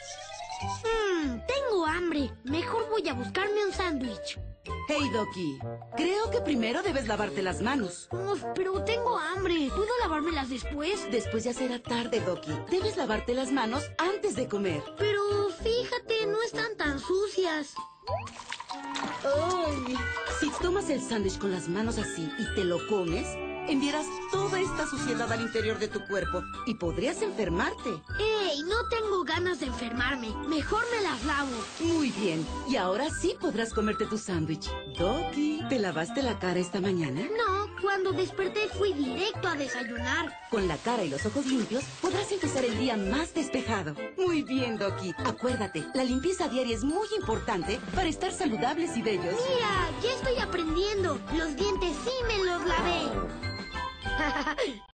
Tengo hambre. Mejor voy a buscarme un sándwich. Hey, Doki. Creo que primero debes lavarte las manos. Uf, pero tengo hambre. ¿Puedo lavármelas después? Después ya será tarde, Doki. Debes lavarte las manos antes de comer. Pero fíjate, no están tan sucias. ¡Ay! Si tomas el sándwich con las manos así y te lo comes, enviarás toda esta suciedad al interior de tu cuerpo y podrías enfermarte. ¡Ey! No tengo ganas de enfermarme. Mejor me las lavo. Muy bien. Y ahora sí podrás comerte tu sándwich. Doki, ¿te lavaste la cara esta mañana? No, cuando desperté fui directo a desayunar. Con la cara y los ojos limpios, podrás empezar el día más despejado. Muy bien, Doki. Acuérdate, la limpieza diaria es muy importante para estar saludables y bellos. Mira, ya estoy aprendiendo. Los dientes sí me los lavé.